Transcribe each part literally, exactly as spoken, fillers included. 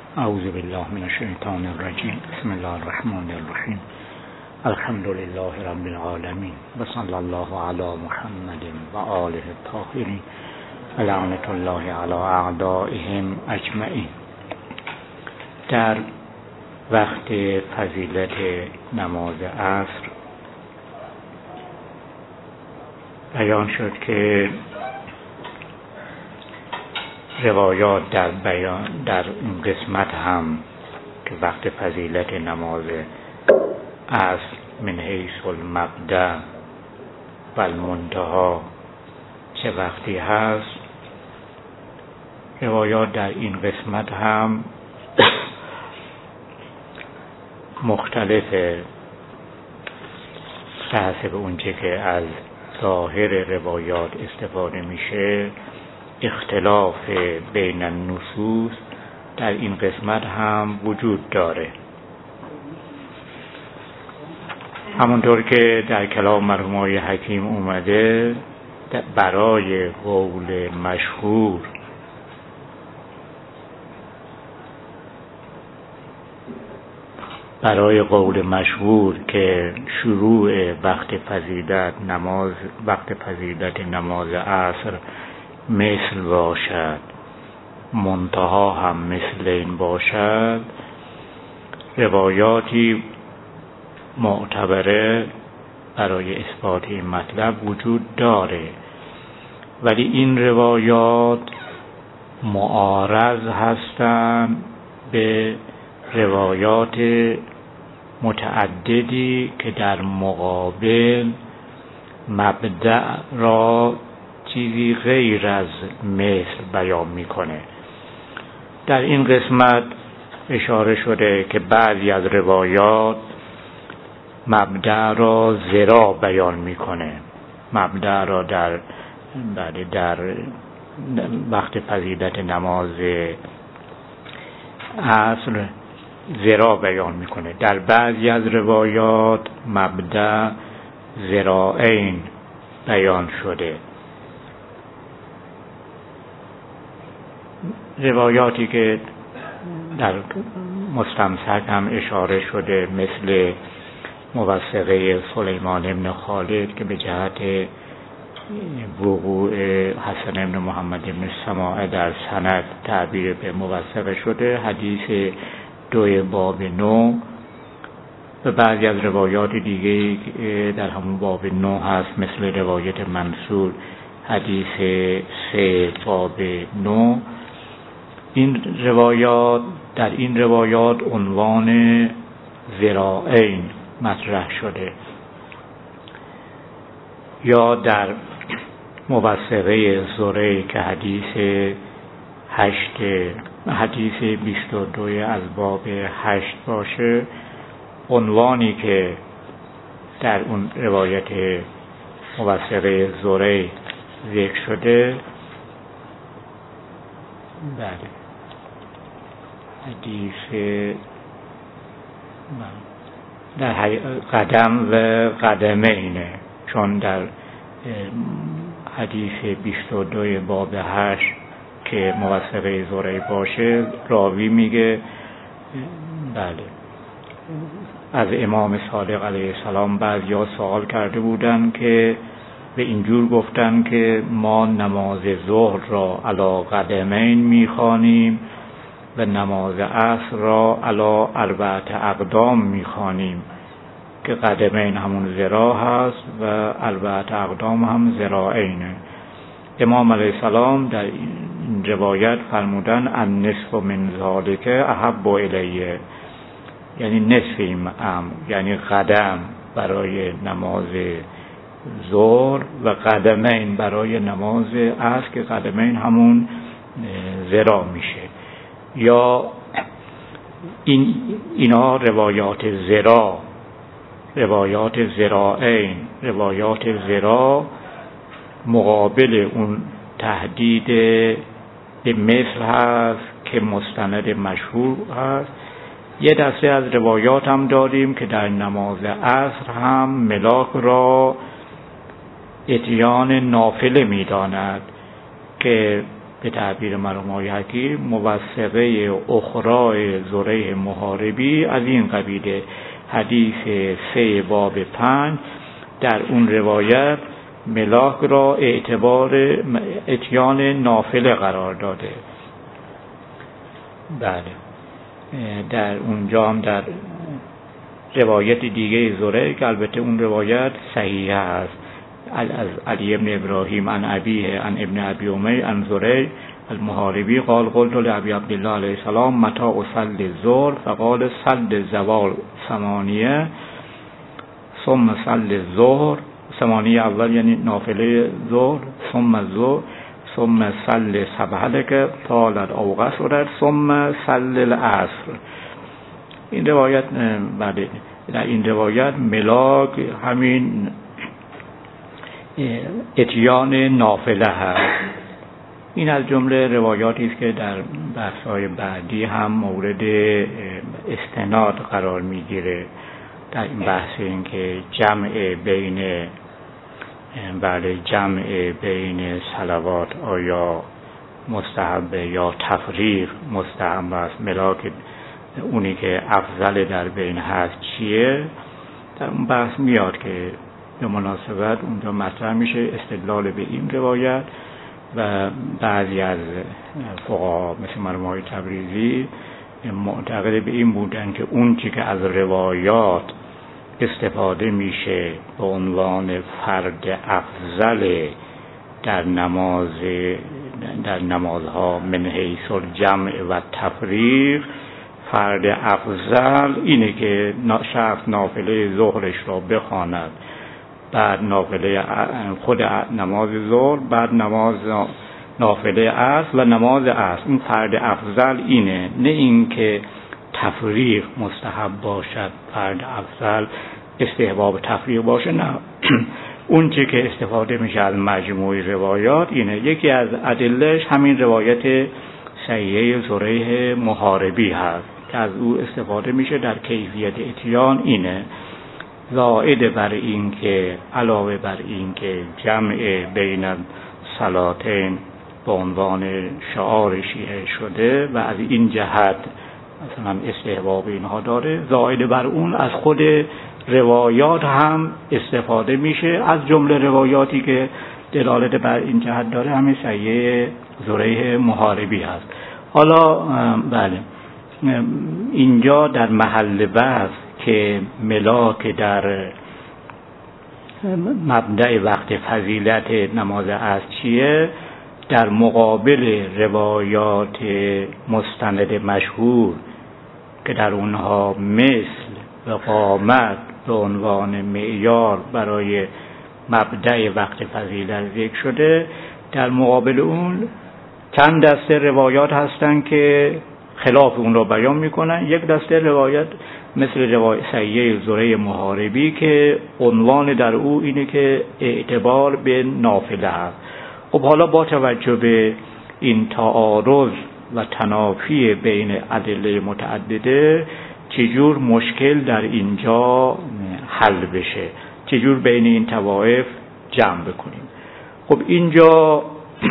اعوذ بالله من الشیطان الرجیم. بسم الله الرحمن الرحیم. الحمد لله رب العالمین و صلی الله علی محمد و آله الطاهرین و لعنت الله علی اعدائهم اجمعین. در وقت فضیلت نماز عصر بیان شد که روایات در بیان در این قسمت هم که وقت فضیلت نماز عصر من حیث المبدأ و المنتهی چه وقتی هست، روایات در این قسمت هم مختلفه به اونچه که از ظاهر روایات استفاده میشه. اختلاف بین النصوص در این قسمت هم وجود داره. همونطور که در کلام مرحوم حکیم اومده، برای قول مشهور برای قول مشهور که شروع وقت فضیلت نماز وقت فضیلت نماز عصر مثل باشد، منتها هم مثل این باشد، روایاتی معتبره برای اثبات این مطلب وجود داره، ولی این روایات معارض هستند به روایات متعددی که در مقابل مبدأ را چیزی غیر از مثل بیان میکنه. در این قسمت اشاره شده که بعضی از روایات مبدأ را ذرا بیان میکنه. مبدأ را در بعد در وقت فضیلت نماز عصر ذرا بیان میکنه. در بعضی از روایات مبدأ ذراعین بیان شده. روایاتی که در مستمسک هم اشاره شده مثل موثقه سلیمان ابن خالد که به جهت وقوع حسن ابن محمد ابن سماعه در سند تعبیر به موثقه شده، حدیث دوی باب نو و بعضی از روایات دیگه در همون باب نو هست مثل روایت منصور حدیث سه باب نو. این روایات در این روایات عنوان ذراعین مطرح شده، یا در موثقه زهری که حدیث هشت حدیث بیست و دو از باب هشت باشه، عنوانی که در اون روایت موثقه زهری ذکر شده بله حدیث در قدم و قدمینه، چون در حدیث بیست و دو باب هشت که موثقه زهری باشه راوی میگه بله از امام صادق علیه السلام بعضیا سوال کرده بودن که به اینجور گفتن که ما نماز ظهر را علی قدمین میخوانیم و نماز عصر را علی اربعة اقدام میخوانیم که قدمین همون ذراع هست و اربعة اقدام هم ذراعینه. امام علیه السلام در این روایت فرمودن النصف من ذالک احب الیه، یعنی نصف این امر، یعنی قدم برای نماز ظهر و قدمین برای نماز عصر که قدمین همون ذراع میشه. یا این اینا روایات ذراع، روایات ذراعین، روایات ذراع مقابل اون تهدید به مثل هست که مستند مشهور هست. یه دسته از روایات هم داریم که در نماز عصر هم ملاک را اتیان نافله می‌داند که به تعبیر مرحوم آقای حکیم موثقه اخرای زریح محاربی از این قبیله، حدیث سه باب پنج در اون روایت ملاک را اعتبار اتیان نافله قرار داده. بله در اونجا هم در روایت دیگه زریح که البته اون روایت صحیحه است، از علی ابن ابراهیم عن ابیه عن ابن ابی امیه عن زریح المحاربی قال قلت لابی عبدالله علیه السلام متى اصلی الظهر فقال صل الزوال ثمانیه ثم صل الظهر، ثمانیه اول یعنی نافله ظهر، ثم الظهر ثم صل سبحلک طالت او قصرت ثم صل العصر. این روایت بعد در این روایت ملاک همین اتیان نافله هست. این از جمله روایاتی است که در بحث‌های بعدی هم مورد استناد قرار میگیره در این بحث، این که جمع بین بله جمع بین صلوات آیا مستحب یا تفریق مستحب است، ملاک اونی که افضل در بین هست چیه، در اون بحث میاد که به مناسبت اونجا مطرح میشه استدلال به این روایت و بعضی از فقها مثل مرحوم آقای تبریزی معتقد به این بودن که اون چی که از روایات استفاده میشه به عنوان فرد افضل در نماز در نمازها من حیث الجمع و تفریق، فرد افضل اینه که شخص نافله ظهرش را بخواند، بعد نافله خود نماز ظهر، بعد نماز نافله عصر و نماز عصر. این فرد افضل اینه، نه این که تفریق مستحب باشد، فرد افضل استحباب تفریق باشه، نه. اون چه که استفاده میشه از مجموع روایات اینه. یکی از ادلهش همین روایت صحیحه زریح محاربی هست که از او استفاده میشه در کیفیت اتیان اینه، زائد بر این که علاوه بر این که جمع بین صلاتین به عنوان شعار شیعه شده و از این جهت مثلا استحباب اینها داره، زائد بر اون از خود روایات هم استفاده میشه، از جمله روایاتی که دلالت بر این جهت داره همین صحیحه زریح محاربی هست. حالا بله اینجا در محل بحث که ملاک در مبدأ وقت فضیلت نماز عصر چیه، در مقابل روایات مستند مشهور که در اونها مثل و قامت به عنوان معیار برای مبدأ وقت فضیلت ذکر شده، در مقابل اون چند دسته روایات هستن که خلاف اون رو بیان میکنن. یک دسته روایت مثل روایت صحیحه زریح محاربی که عنوان در او اینه که اعتبار به نافله هست. خب حالا با توجه به این تعارض و تنافی بین ادله متعدده چجور مشکل در اینجا حل بشه، چجور بین این طوائف جمع بکنیم. خب اینجا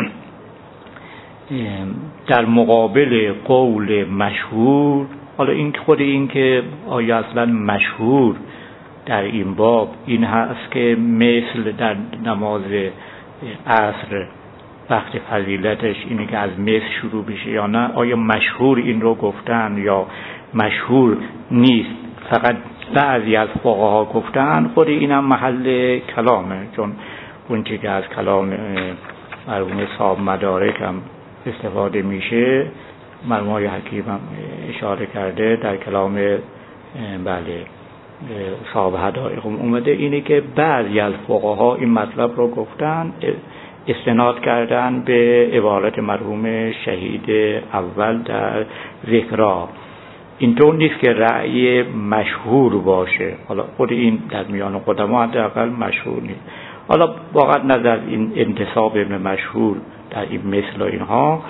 در مقابل قول مشهور، حالا این خود این که آیا اصلا مشهور در این باب این هست که مثل در نماز عصر وقت فضیلتش اینه که از مثل شروع بشه یا نه، آیا مشهور این رو گفتن یا مشهور نیست، فقط بعضی از فقها گفتن. خود اینم محل کلامه، چون اون چی که از کلام مرحوم صاحب مدارک هم استفاده میشه، مرحوم آقای حکیم هم اشاره کرده در کلام بله صاحب حدائق اومده، اینه که بعضی از فقها این مطلب رو گفتن، استناد کردن به عبارت مرحوم شهید اول در ذکرها. اینطور نیست که رأی مشهور باشه، حالا خود این در میان قدما حداقل مشهور نیست. حالا واقعا نظر این انتساب به مشهور در این مثل اینها،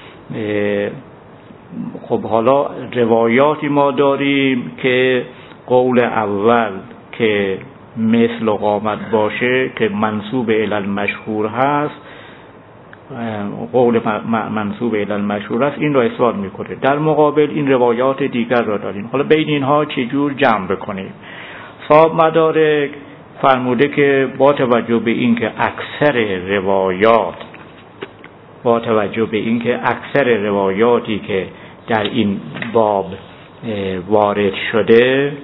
خب حالا روایاتی ما داریم که قول اول که مثل و قامت باشه که منسوب الی المشهور هست، قول منسوب الی المشهور است این را اثبات میکنه. در مقابل این روایات دیگر را داریم. حالا بین اینها چجور جمع بکنیم؟ صاحب مدارک فرموده که با توجه به اینکه اکثر روایات با توجه به اینکه اکثر روایاتی که در این باب وارد شده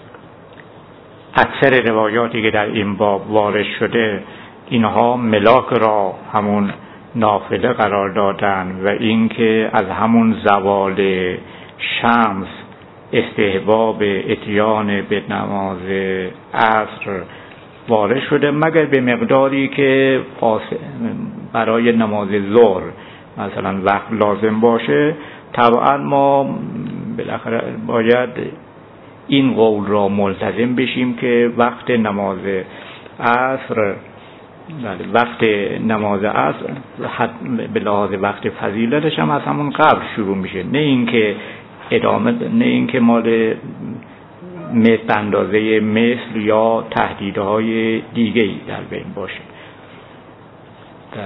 اکثر روایاتی که در این باب وارد شده اینها ملاک را همون نافله قرار دادن و اینکه از همون زوال شمس استحباب اتیان به نماز عصر وارد شده، مگر به مقداری که برای نماز ظهر مثلا وقت لازم باشه. طبعا ما بالاخره باید این قول را ملتزم بشیم که وقت نماز عصر وقت نماز عصر به لحاظ وقت فضیلتش هم از همون قبل شروع میشه، نه اینکه ادامه نه اینکه مال مثل اندازه مثل یا تهدیدهای دیگه‌ای در بین باشه. بله.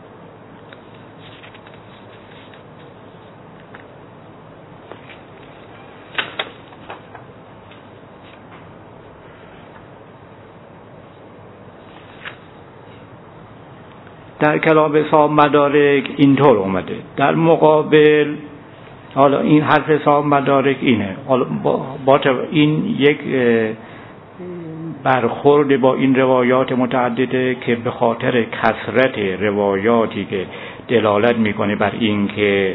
در کلام صاحب مدارک اینطور اومده. در مقابل حالا این حرف صاحب مدارک اینه، حالا با, با این یک برخورد با این روایات متعدده که به خاطر کثرت روایاتی که دلالت میکنه بر این که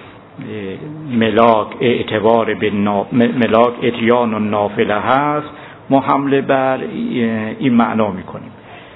ملاک اعتبار به ملاک اتیان و نافله هست، ما حمله بر این معنا میکنیم.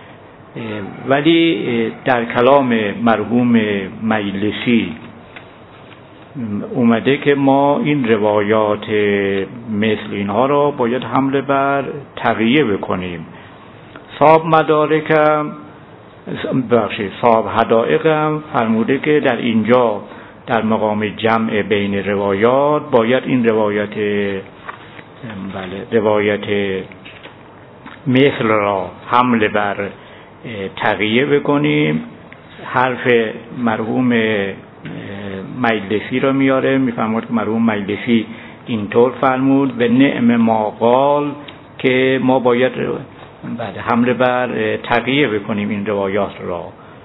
ولی در کلام مرحوم مجلسی اومده که ما این روایات مثل اینها را باید حمله بر تقیه بکنیم. صاحب مدارکم بخشی صاحب حدائقم فرموده که در اینجا در مقام جمع بین روایات باید این روایت بله روایت مثل را حمله بر تقیه بکنیم. حرف مرحوم مجلسی را میاره، میفرماد که مرحوم مجلسی اینطور فرمود و نعم ما قال که ما باید بعد حمله بر تقیه بکنیم این روایات را.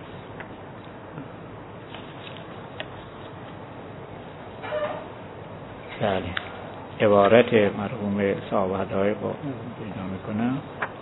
بله، عبارت مرحوم صاحب حدائق رو پیدا میکنم.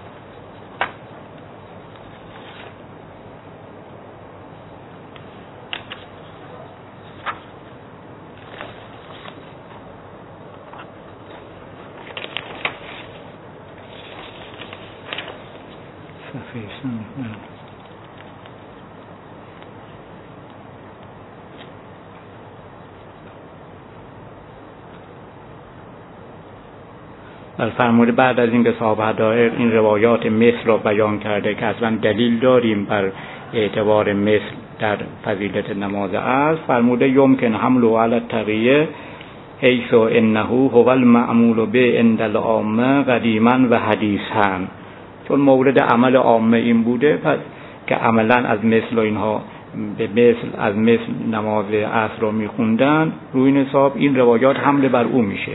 فرموده بعد از اینکه صاحب حدائق این روایات مثل را بیان کرده که اصلا دلیل داریم بر اعتبار مثل در فضیلت نماز عصر، فرموده یمکن حمله علی التقیه حیث انه هو المعمول به عند العامه قدیما و حدیثا. چون مورد عمل عامه این بوده، پس که عملا از مثل و اینها به مثل از مثل نماز عصر رو میخوندن، روی این حساب این روایات حمله بر او میشه.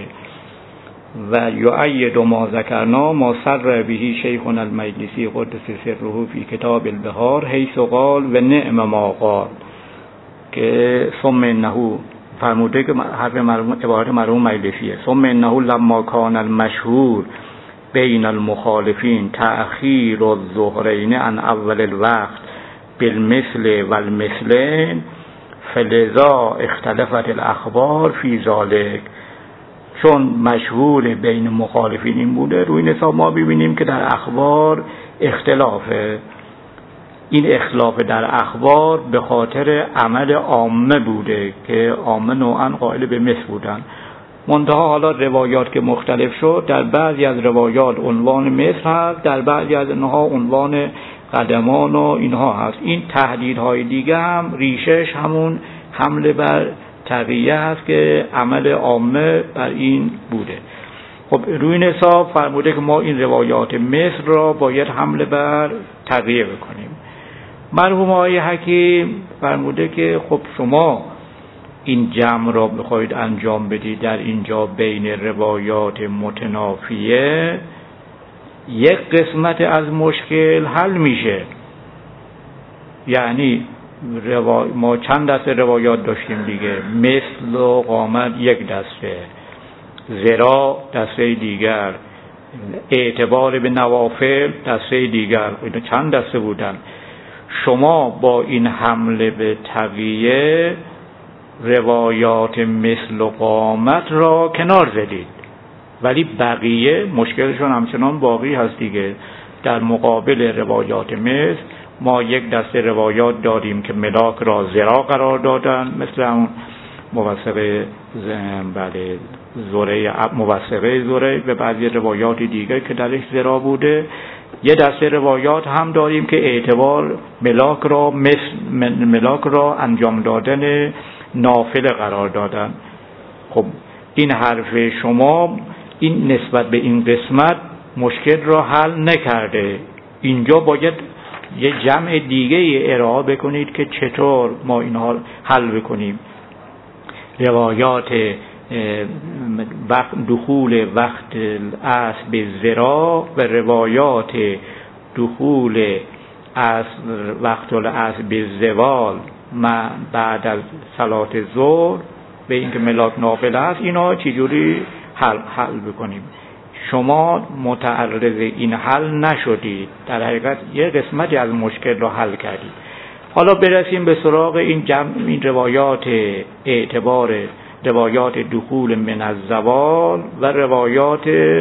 و یؤید ما ذکرنا ما سر به شیخنا المجلسی قدس سره فی کتاب البهار حیث قال و نعم ما قال که ثم انه فرموده که حرف مرحوم عبارت مرحوم مجلسیه. ثم انه لما کان المشهور بین المخالفین تأخیر الظهرین عن اول الوقت بالمثل والمثلین فلذا اختلفت الاخبار فی ذلک. چون مشهور بین مخالفین این بوده، روی این حساب ما ببینیم که در اخبار اختلافه. این اختلاف در اخبار به خاطر عمل عامه بوده که عامه نوعا قائل به مثل بودن. منتها حالا روایات که مختلف شد، در بعضی از روایات عنوان مثل هست، در بعضی از اینها عنوان قدمان و اینها هست. این تهدیدهای دیگه هم ریشش همون حمله بر تقیه هست که عمل عامه بر این بوده. خب روی این حساب فرموده که ما این روایات مثل را باید حمله بر تقیه بکنیم. مرحوم آقای حکیم فرموده که خب شما این جمع را بخواید انجام بدید در اینجا بین روایات متنافیه، یک قسمت از مشکل حل میشه. یعنی روا... ما چند دسته روایات داشتیم دیگه، مثل و قامت یک دسته، زرا دسته دیگر، اعتبار به نوافل دسته دیگر، اینا چند دسته بودن. شما با این حمله به تقیه روایات مثل و قامت را کنار زدید، ولی بقیه مشکلشون همچنان باقی هست دیگه. در مقابل روایات مثل ما یک دسته روایات داریم که ملاک را زرا قرار دادن، مثل اون موثقه بله زره موثقه زره به بعضی روایات دیگه که درش زرا بوده. یه دسته روایات هم داریم که اعتبار ملاک را مثل ملاک را انجام دادن نافله قرار دادن. خب این حرف شما این نسبت به این قسمت مشکل را حل نکرده. اینجا باید یه جمع دیگه ارائه بکنید که چطور ما اینها حل بکنیم. روایات وقت دخول وقت العصر به زرا و روایات دخول عصر وقت العصر به زوال بعد از صلات ظهر به اینکه ملاک نافل است، اینا چجوری حل حل بکنیم. شما متعرض این حل نشدید، در حقیقت یه قسمتی از مشکل رو حل کردید. حالا برسیم به سراغ این جمع این روایات اعتبار روایات دخول من الزوال و روایات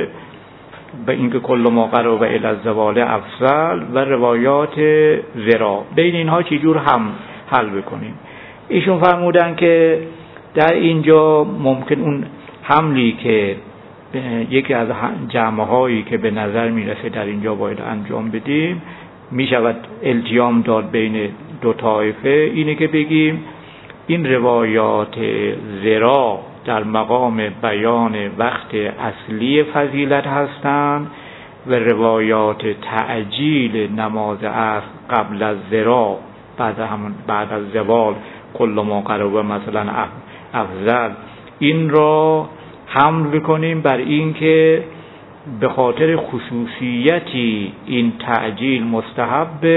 به اینکه کل ما قرب الی الزوال افضل و روایات زرا. بین اینها چجور هم حل بکنیم؟ ایشون فرمودن که در اینجا ممکن اون حملی که یکی از جمع‌هایی که به نظر میرسه در اینجا باید انجام بدیم، میشود التیام داد بین دو طایفه، اینه که بگیم این روایات زرا در مقام بیان وقت اصلی فضیلت هستند و روایات تعجیل نماز عصر قبل از زرا بعد همون بعد از زوال کل ما قربه مثلا افضل، این را حمل بکنیم بر این که به خاطر خصوصیتی این تعجیل مستحب،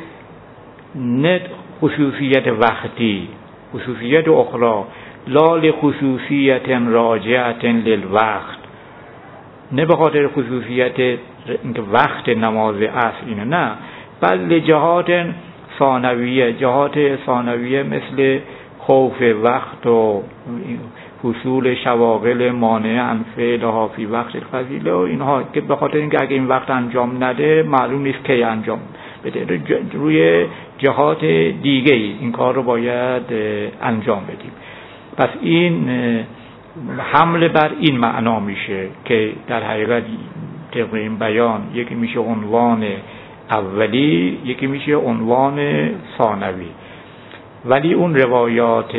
نه خصوصیت وقتی، خصوصیت اخرى لا لخصوصیت راجعت للوقت، نه به خاطر خصوصیت اینکه وقت نماز عصر اینه، نه، بل لجهات ثانویه، جهات ثانویه مثل خوف وقت و حصول شواغل مانع عن فعلها فی وقت الفضیله و اینها، که به خاطر اینکه اگه این وقت انجام نده معلوم نیست کی انجام بده، روی جهات دیگه این کار رو باید انجام بدیم. پس این حمله بر این معنا میشه که در حقیقت طبق این بیان یکی میشه عنوان اولی، یکی میشه عنوان ثانوی. ولی اون روایات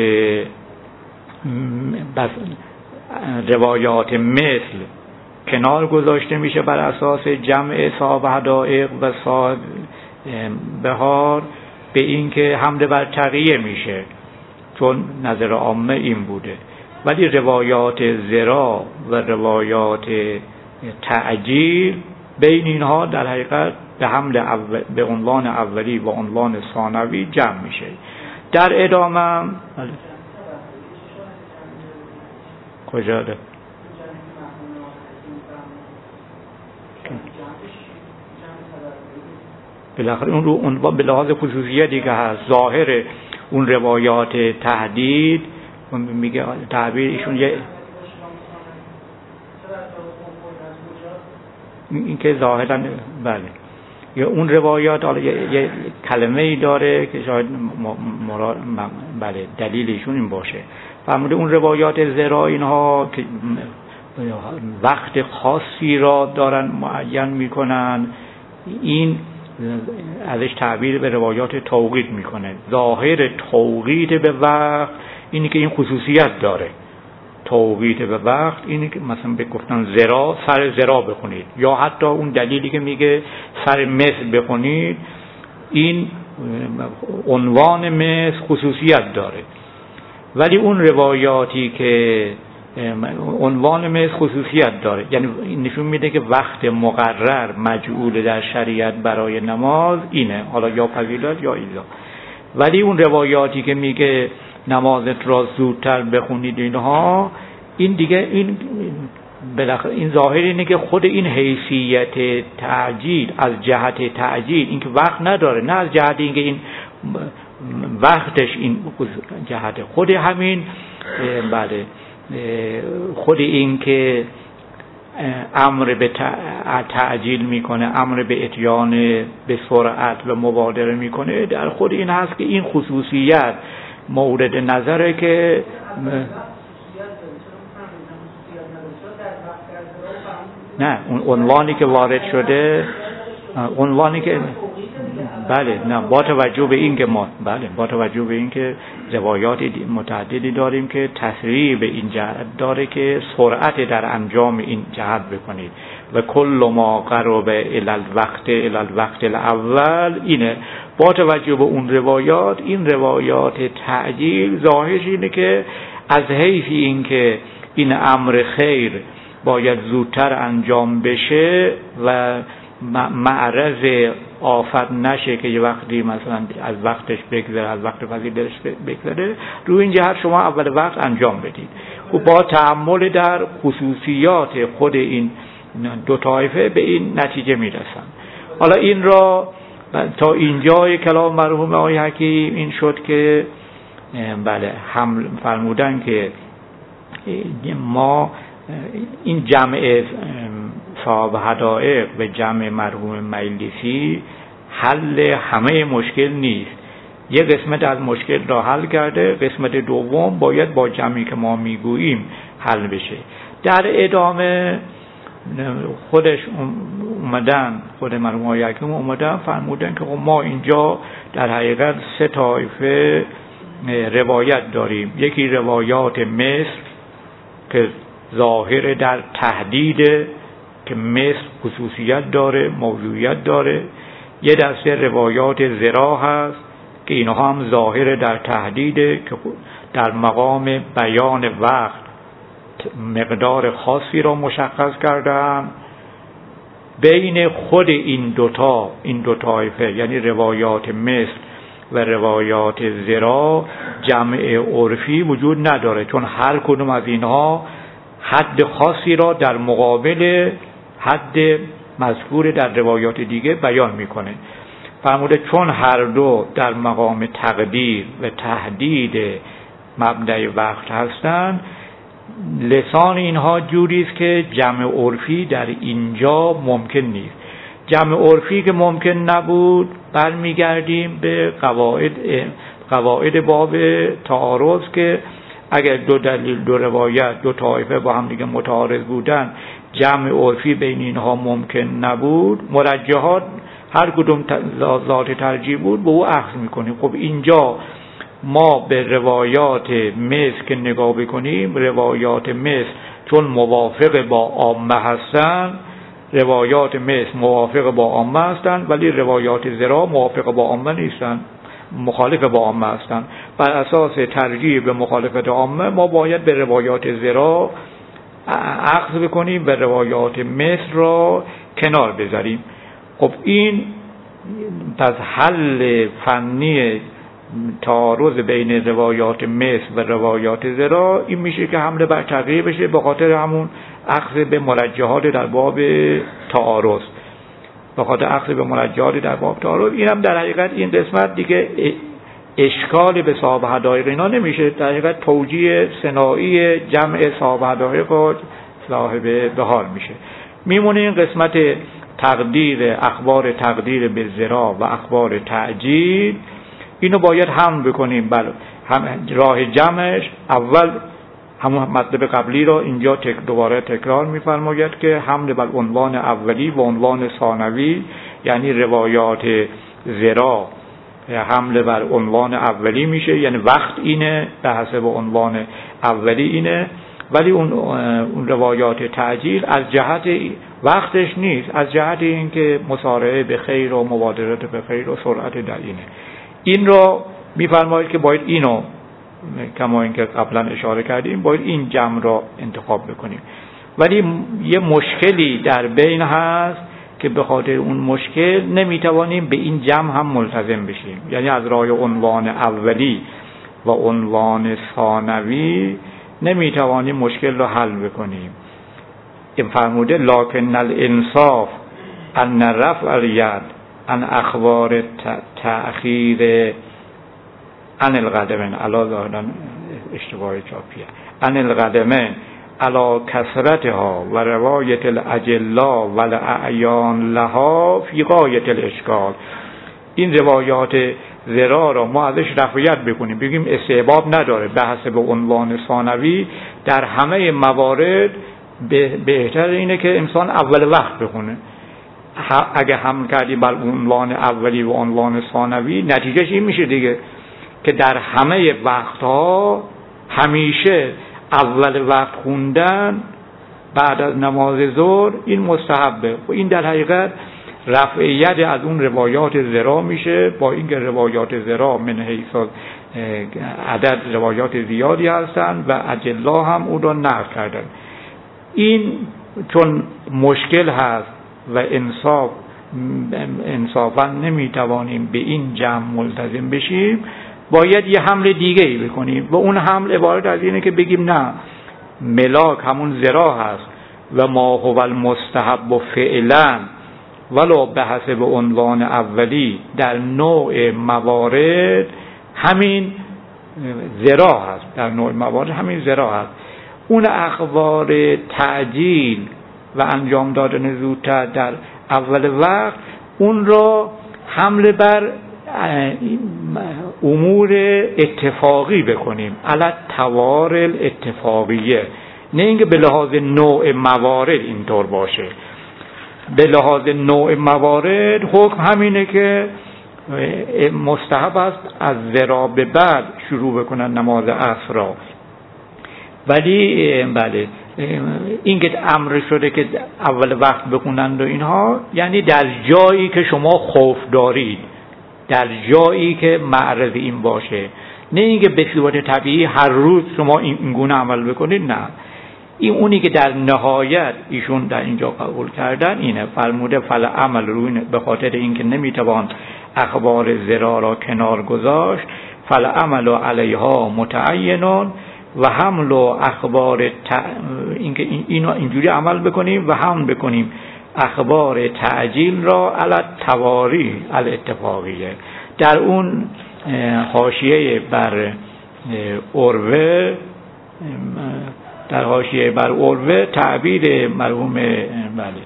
بس روایات مثل کنار گذاشته میشه بر اساس جمع صاحب حدائق و صاحب بهار به این که حمله بر تقیه میشه، چون نظر عامه این بوده. ولی روایات زرا و روایات تعجیل بین اینها در حقیقت به حمل اول به عنوان اولی و عنوان ثانوی جمع میشه. در ادامه کجا ده؟ بالاخره اون رو عنوان به لحاظ خصوصیتی که هست، ظاهر اون روایات تهدید میگه تعبیر ایشون یه این که ظاهرا بله یا اون روایات حالا یه, یه کلمه ای داره که شاید مراد بله دلیل ایشون این باشه. فرموده اون روایات زرا اینها که وقت خاصی را دارن معین میکنن، این ازش تعبیر به روایات توقیت میکنه. ظاهر توقیت به وقت اینی که این خصوصیت داره، توقیت به وقت اینی که مثلا به گفتن زرا سر زرا بخونید، یا حتی اون دلیلی که میگه سر مثل بخونید، این عنوان مثل خصوصیت داره، ولی اون روایاتی که عنوان مثل خصوصیت داره، یعنی نشون میده که وقت مقرر مجعول در شریعت برای نماز اینه، حالا یا فضیلت یا ایلا. ولی اون روایاتی که میگه نمازت را زودتر بخونید اینها، این دیگه این بالاخره این ظاهر اینه که خود این حیثیت تعجیل از جهت تعجیل، این که وقت نداره، نه از جهت اینکه این وقتش این جهت خود همین بله خود این که امر به تعجیل میکنه، امر به اتیان به سرعت و مبادره میکنه، در خود این هست که این خصوصیت مورد نظره که نه اون عنوانی که وارد شده، عنوانی که بله نه با توجه به این که ما بله با توجه به این که روایات متعددی داریم که تصریح به این جهت داره که سرعت در انجام این جهت بکنید و کل ما قرب الی الوقت الی الوقت الاول، اینه با توجه به اون روایات. این روایات تعجیل ظاهرش اینه که از حیث این که این امر خیر باید زودتر انجام بشه و معرض آفت نشه که یه وقتی مثلا از وقتش بگذره، از وقت فضیلتش بگذره، روی این جهت شما اول وقت انجام بدید و با تأمل در خصوصیات خود این دو طایفه به این نتیجه میرسن. حالا این را تا اینجای کلام مرحوم آقای حکیم این شد که بله هم فرمودن که ما این جمع صاحب حدائق و جمع مرحوم مجلسی حل همه مشکل نیست، یه قسمت از مشکل را حل کرده، قسمت دوم باید با جمعی که ما میگوییم حل بشه. در ادامه خودش اومدن، خود مرحوم آقای حکیم اومدن فرمودن که ما اینجا در حقیقت سه طایفه روایت داریم. یکی روایات مصر که ظاهر در تهدید که مصر خصوصیت داره، موضوعیت داره. یه دسته روایات زرا هست که اینها هم ظاهر در تهدیده که در مقام بیان وقت مقدار خاصی را مشخص کردن. بین خود این دوتا این دو طایفه یعنی روایات مصر و روایات زرا جمع عرفی وجود نداره، چون هر کدوم از اینها حد خاصی را در مقابل حد مذکور در روایات دیگه بیان میکنه. فرموده چون هر دو در مقام تقدیر و تهدید مبدأ وقت هستند، لسان اینها جوری است که جمع عرفی در اینجا ممکن نیست. جمع عرفی که ممکن نبود برمیگردیم به قواعد قواعد باب تعارض که اگر دو دلیل دو روایت دو طایفه با هم دیگه متعارض بودن، جمع عرفی بین اینها ممکن نبود، مرجحات هر کدوم ذات ترجیح بود به او اخذ میکنیم. خب اینجا ما به روایات مصر که نگاه بکنیم، روایات مصر چون موافق با عامه هستن، روایات مصر موافق با عامه هستن، ولی روایات زرا موافق با عامه نیستن، مخالف با عامه هستن. بر اساس ترجیح به مخالفت عامه ما باید به روایات زرا اخذ بکنیم و روایات مصر را کنار بذاریم. خب این پس حل فنی تعارض بین روایات مصر و روایات زرا این میشه که حمله بر تغییر بشه به خاطر همون اخذ به مرجحات در باب تعارض، به خاطر اخذ به مرجحات در باب تعارض. این هم در حقیقت این قسمت دیگه اشکال به صاحب حدایق اینا نمیشه، در حقیقت توجیه ثنایی جمع صاحب حدایق صاحب بهار میشه. میمونه این قسمت تقدیر، اخبار تقدیر به زرا و اخبار تعجیل. اینو باید هم بکنیم. بله هم راه جمعش اول همون مطلب قبلی را اینجا تک دوباره تکرار می‌فرماید که حمل بر عنوان اولی و عنوان ثانوی، یعنی روایات زرا حمل بر عنوان اولی میشه، یعنی وقت اینه به حسب عنوان اولی اینه، ولی اون اون روایات تعجیل از جهت وقتش نیست، از جهت اینکه مسارعه به خیر و مبادرت به خیر و سرعت در اینه. این رو میفرمایید که باید اینو کما اینکه قبلا اشاره کردیم باید این جمع را انتخاب بکنیم. ولی یه مشکلی در بین هست که به خاطر اون مشکل نمیتوانیم به این جمع هم ملتزم بشیم، یعنی از راه عنوان اولی و عنوان ثانوی نمیتوانیم مشکل رو حل بکنیم. این فرموده لکن الانصاف ان رفع الید ان اخبار تأخیر ان القدمین علا ظاهرا اشتباه چاپیه ان القدمین علا کثرتها و روایت الاجلا و الاعیان لها فی غایت الاشکال. این روایات ذرا را ما ازش رفعیت بکنیم، بگیم استحباب نداره، به حسب عنوان ثانوی در همه موارد بهتر اینه که انسان اول وقت بخونه. اگه حمل کردی بر عنوان اولی و عنوان ثانوی نتیجهش این میشه دیگه که در همه وقتها همیشه اول وقت خوندن بعد از نماز ظهر این مستحبه و این در حقیقت رفعیت از اون روایات ذرا میشه، با اینکه روایات ذرا من حیث عدد روایات زیادی هستند و اجلا هم او را نقل کردن. این چون مشکل هست و انصاف انصافا نمیتوانیم به این جمع ملتزم بشیم، باید یه حمل دیگه ای بکنیم و اون حمل عبارت از اینه که بگیم نه، ملاک همون ذرا هست و ما هو المستحب و فعلا ولو به حسب عنوان اولی در نوع موارد همین ذرا هست، در نوع موارد همین ذرا هست. اون اخبار تعجیل و انجام دادن زودتر در اول وقت اون را حمل بر امور اتفاقی بکنیم، علی توارل اتفاقیه، نه اینکه به لحاظ نوع موارد اینطور باشه. به لحاظ نوع موارد حکم همینه که مستحب است از ذرا به بعد شروع بکنن نماز عصر را. ولی بله اینکه امر شده که اول وقت بخونند و اینها یعنی در جایی که شما خوف دارید، در جایی که معرض این باشه، نه اینکه به صورت طبیعی هر روز شما این گونه عمل بکنید. نه، این اونی که در نهایت ایشون در اینجا قبول کردن اینه، فرموده فل عمل روی به خاطر اینکه نمیتوان اخبار ذرا را کنار گذاشت، فل عمل علیها متعینون و حمل و اخبار ت... اینکه اینو اینجوری عمل بکنیم و حمل بکنیم اخبار تعجیل را علی تواری الاتفاقیه. در اون حاشیه بر عروه در حاشیه بر عروه تعبیر مرحوم بله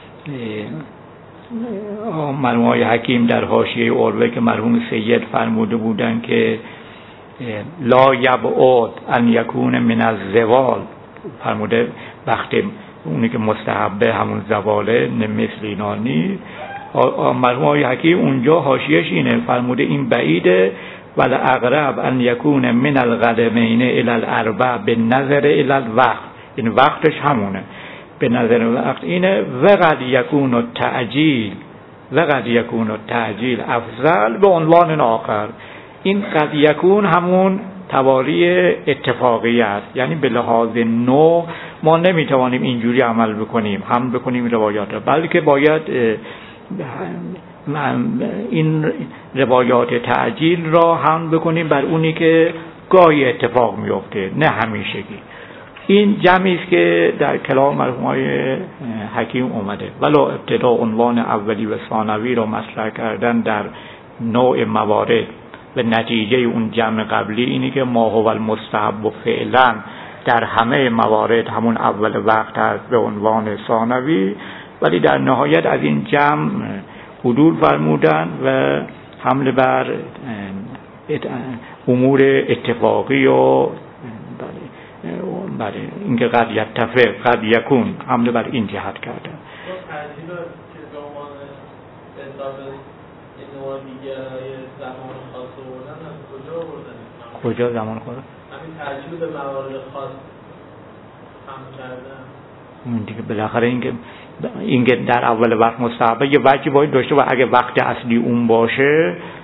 مرحوم های حکیم در حاشیه عروه که مرحوم سید فرموده بودن که لا یبعد ان یکون من الزوال، فرموده وقتی اونی که مستحبه همون زواله نه مثل اینا نیست. مرحوم های حکیم اونجا حاشیهش اینه، فرموده این بعیده ولی اقرب ان یکون من القدمین الی الاربع به نظر الی الوقت، این وقتش همونه به نظر وقت اینه. و قد یکون التعجیل و قد یکون التعجیل افضل به عنوان آخر. این قد یکون همون تواری اتفاقی است، یعنی به لحاظ نوع ما نمیتوانیم اینجوری عمل بکنیم هم بکنیم روایات را، بلکه باید این روایات تعجیل را هم بکنیم بر اونی که گاهی اتفاق میفته، نه همیشگی. این جمعی است که در کلام مرحومای حکیم اومده. ولی ابتدا عنوان اولی و ثانوی را مطرح کردن در نوع موارد و نتیجه اون جمع قبلی اینی که ما هو المستحب و فعلا در همه موارد همون اول وقت هست به عنوان ثانوی، ولی در نهایت از این جمع حدود فرمودن و حمل بر امور اتفاقی و بله اینکه قد یتفق قد یکون حمل بر این جهت کردن. کجا زمان خاص؟ همین ترجیح به موارد خاص هم کردن. اون دیگه بالاخره اینکه اینکه در اول وقت مستحبه یه وجه باید داشته و اگه وقت اصلی اون باشه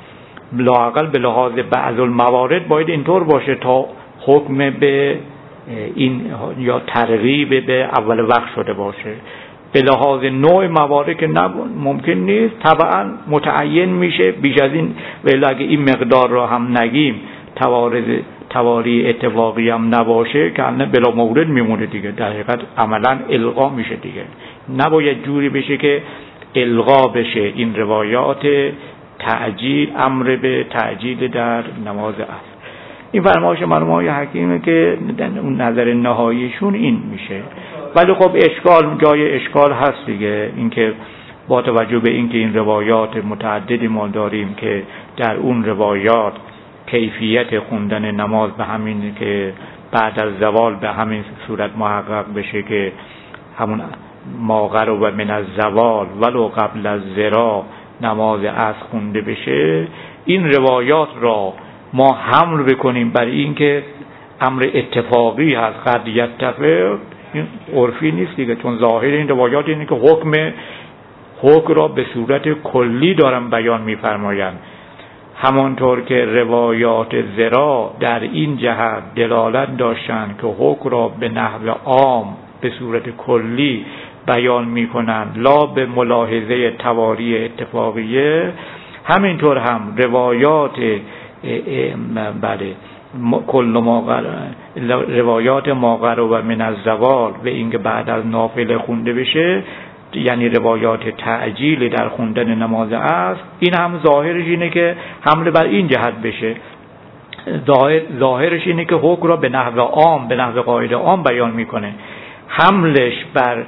لااقل به لحاظ بعض الموارد باید اینطور باشه تا حکم به این یا ترغیب به اول وقت شده باشه. به لحاظ نوع موارد که ممکن نیست، طبعا متعین میشه بیش از این، ولی اگه این مقدار رو هم نگیم توارد تواری اتفاقی هم نباشه که الان بلا مورد میمونه دیگه، در حقیقت عملا الغا میشه دیگه. نباید جوری بشه که الغا بشه این روایات تعجیل، امر به تعجیل در نماز عصر. این فرمایش مرحوم حکیمه که اون نظر نهاییشون این میشه. ولی خب اشکال جای اشکال هست دیگه، اینکه با توجه به اینکه این روایات متعددی ما داریم که در اون روایات کیفیت خوندن نماز به همین که بعد از زوال به همین صورت محقق بشه که همون ما غرب من الزوال ولو قبل از ذرا نماز عصر خونده بشه، این روایات را ما حمل بکنیم بر اینکه امر اتفاقی هست قد یتفق، این عرفی نیست دیگه، چون ظاهر این روایات اینه که حکم حکم را به صورت کلی دارن بیان می‌فرمایند. همانطور که روایات ذرا در این جهت دلالت داشتند که حکم را به نحو عام به صورت کلی بیان می‌کنند لا به ملاحظه تواری اتفاقیه، همینطور هم روایات بله کل ما روایات ما غرب من الزوال و اینکه بعد از نافله خونده بشه، یعنی روایات تعجیل در خوندن نماز عصر، این هم ظاهرش اینه که حمله بر این جهت بشه. ظاهر ظاهرش اینه که حکم را به نحو عام به نحو قاعده عام بیان میکنه، حملش بر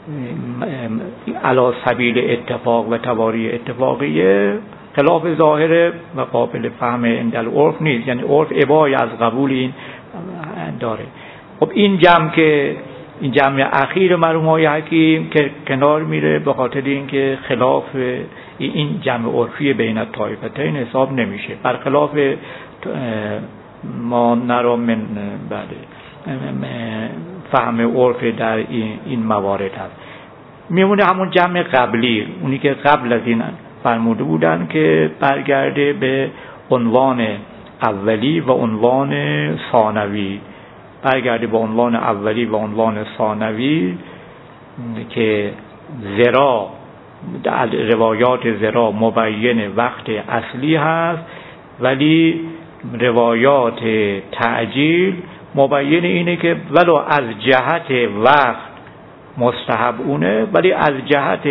علی سبیل اتفاق و تواری اتفاقیه خلاف ظاهر و قابل فهم اندل عرف نیست، یعنی عرف ابای از قبول این داره. خب این جمع که این جمع اخیر مرحوم آقای حکیم که کنار میره به خاطر اینکه خلاف این جمع عرفی بین الطایفتین حساب نمیشه، برخلاف ما نرا من بعد فهم عرف در این, این موارد هست. میمونه همون جمع قبلی، اونی که قبل از این فرموده بودن که برگرده به عنوان اولی و عنوان ثانوی، برگرده به عنوان اولی و عنوان ثانوی که ذرا روایات ذرا مبین وقت اصلی هست، ولی روایات تعجیل مبین اینه که ولو از جهت وقت مستحب اونه، ولی از جهت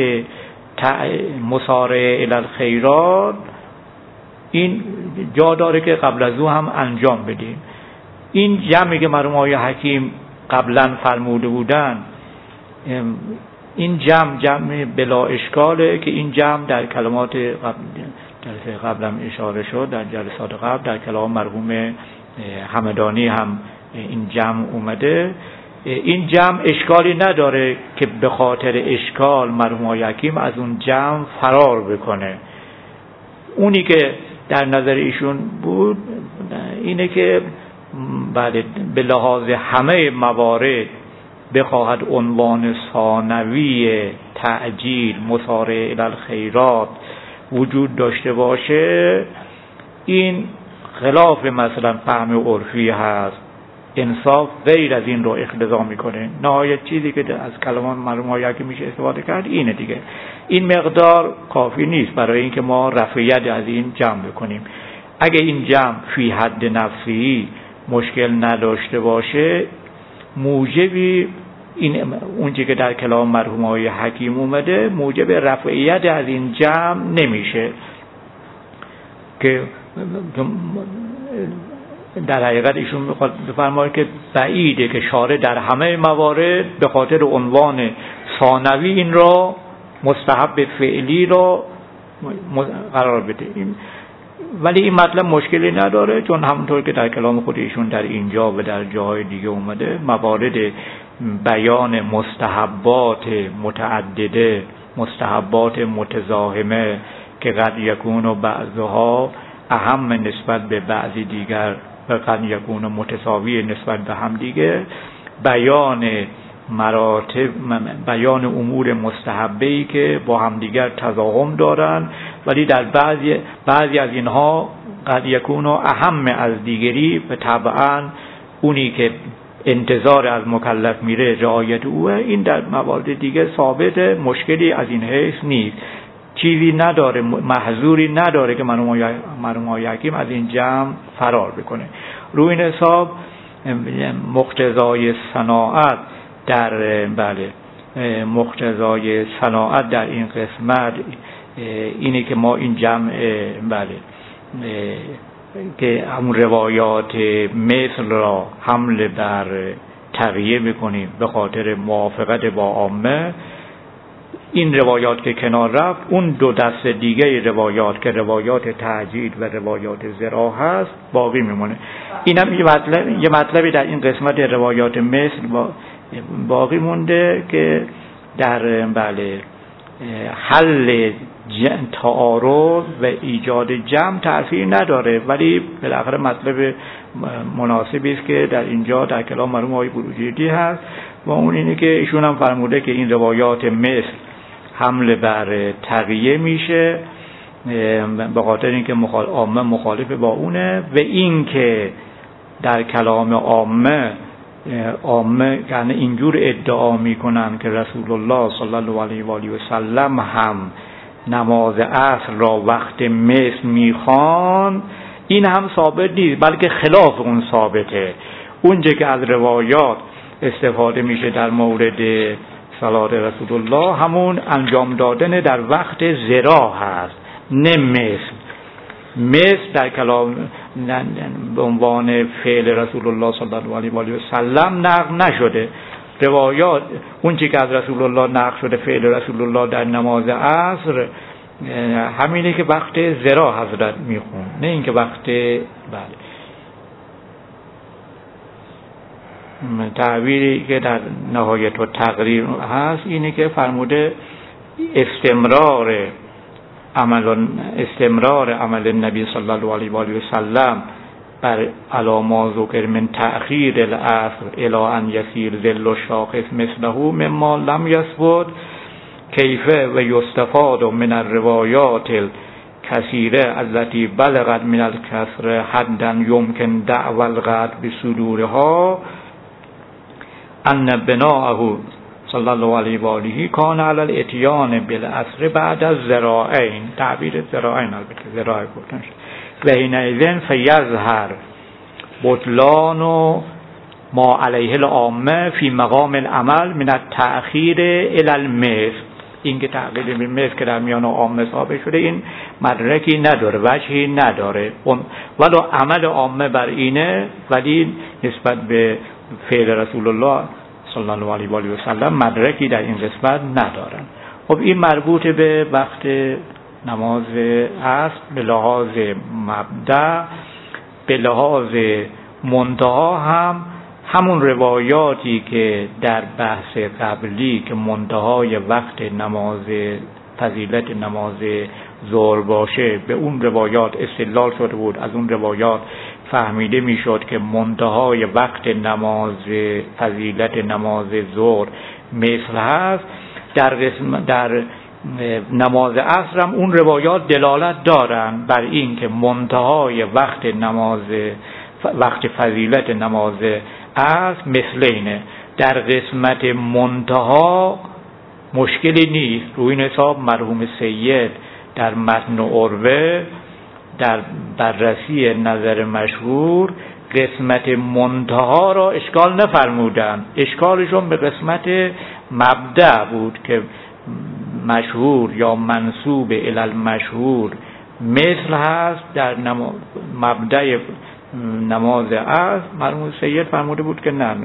مسارع الی الخیرات این جا داره که قبل از او هم انجام بدیم. این جمعی که مرحوم آقای حکیم قبلا فرموده بودن، این جمع جمع بلا اشکاله که این جمع در کلمات قبل جلسه قبلا اشاره شد، در جلسات قبل در کلام مرحوم همدانی هم این جمع اومده. این جمع اشکالی نداره که به خاطر اشکال مرحوم آقای حکیم از اون جمع فرار بکنه. اونی که در نظر ایشون بود اینه که بعد به لحاظ همه موارد بخواهد عنوان ثانوی تعجیل مسارع الی الخیرات وجود داشته باشه، این خلاف مثلا فهم عرفی هست، انصاف غیر از این رو اقتضا میکنه. نهایت چیزی که از کلمان مرحوم آقای حکیم میشه استفاده کرد اینه دیگه. این مقدار کافی نیست برای اینکه ما رفع از این جمع بکنیم. اگه این جمع فی حد نفسی مشکل نداشته باشه، موجبی این اونچه که در کلام مرحوم آقای حکیم اومده موجب رفعیت از این جمع نمیشه، که در حقیقت ایشون میخواد بفرماید که بعیده که شارع در همه موارد به خاطر عنوان ثانوی این را مستحب فعلی را قرار بده. ولی این مطلب مشکلی نداره، چون همونطور که در کلام خود ایشون در اینجا و در جاهای دیگه اومده، موارد بیان مستحبات متعدده، مستحبات متزاحمه که قد یکون و بعضها اهم نسبت به بعضی دیگر و قد یکون متساوی نسبت به هم دیگه، بیان مراتب بیان امور مستحبه‌ای که با هم دیگر تضاهم دارن ولی در بعضی بعضی از اینها قد یکون اهم از دیگری و طبعا اونی که انتظار از مکلف میره رعایت اوه، این در موارد دیگه ثابت، مشکلی از این حیث نیست، چیزی نداره، محظوری نداره که مرحوم آقای حکیم از این جمع فرار بکنه. روی این حساب مقتضای صناعت در بله مقتضای صناعت در این قسمت اینه که ما این جمع بله که همون روایات مثل را حمل بر تقیه بکنیم به خاطر موافقت با عامه. این روایات که کنار رفت، اون دو دست دیگه روایات که روایات تعجیل و روایات ذرا هست باقی میمونه. اینم یه مطلب یه مطلبی در این قسمت روایات مثل باقی مونده که در بله حل تعارض و ایجاد جمع تأثیر نداره، ولی بالاخره مطلب مناسبی است که در اینجا در کلام مرحوم آقای بروجردی هست و اون اینه که ایشون هم فرموده که این روایات مثل حمل بر تقیه میشه به خاطر اینکه مخال... عامه مخالف با اونه و این که در کلام عامه عامه یعنی اینجور ادعا میکنن که رسول الله صلی الله علیه و آله و سلم هم نماز عصر را وقت مثل میخوان، این هم ثابت نیست بلکه خلاف اون ثابته. اونجا که از روایات استفاده میشه در مورد صلات رسول الله همون انجام دادن در وقت ذرا هست، نه مثل. مثل در کلام به عنوان فعل رسول الله صلی الله علیه و آله و سلم نقل نشده. روایات اون چیزی که از رسول الله نقل شده فعل رسول الله در نماز عصر همینه که وقت ذرا حضرت میخون، نه اینکه وقت بله. تعبیری که در نهایت و تقریر هست اینه که فرموده استمرار عمل استمرار عمل نبی صلی الله علیه و آله و سلم بر علامات ذکر من تأخیر العصر الی ان یسیر ذل الشاخص مثله مما لم یثبت کیفه و یستفاد من الروایات الکثیره التي بلغت من الکسر حدا یمکن دعوی القطع بصدورها ان بناءه صلی الله علیه و آله کان علی الاتیان بالعصر بعد از ذراعین، تعبیر ذراعین البته ذراع گفتن شد و حینئذ فیظهر بطلان و ما علیه العامه فی مقام العمل من التأخیر الی المثل. این که تغییر به مثل که در میان عامه ثابت شده این مدرکی نداره، وجهی نداره، ولو عمل عامه بر اینه ولی نسبت به فعل رسول الله صلی الله علیه و آله و سلم مدرکی در این قسمت ندارن. خب این مربوط به وقت نماز عصر به لحاظ مبدأ، به لحاظ منتها هم همون روایاتی که در بحث قبلی که منتهای وقت نماز فضیلت نماز ظهر باشه به اون روایات استدلال شده بود، از اون روایات فهمیده میشد که منتهای وقت نماز فضیلت نماز ظهر مثل هست. در قسم در نماز عصر هم اون روایات دلالت دارن بر این که منتهای وقت نماز وقت فضیلت نماز عصر مثل اینه. در قسمت منتها مشکلی نیست. روی این حساب مرحوم سید در متن عروه در بررسی نظر مشهور قسمت منتها را اشکال نفرمودن، اشکالشون به قسمت مبدأ بود که مشهور یا منسوب الی المشهور مثل هست در مبدأ نماز عصر. مرحوم سید فرموده بود که نه،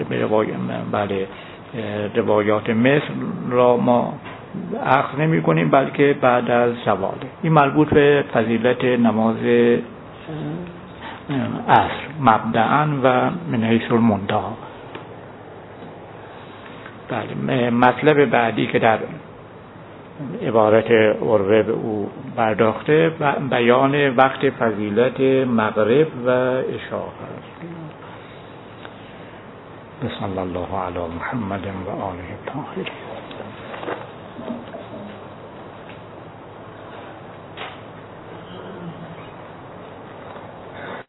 بله روایات مثل را ما اخذ نمی کنیم بلکه بعد از زوال. این مربوط به فضیلت نماز عصر مبدأً و من حیث المنتها. بله مطلب بعدی که در عبارت عروه به او پرداخته بیان وقت فضیلت مغرب و عشاء است. صلی الله علی محمد و آله الطاهرین.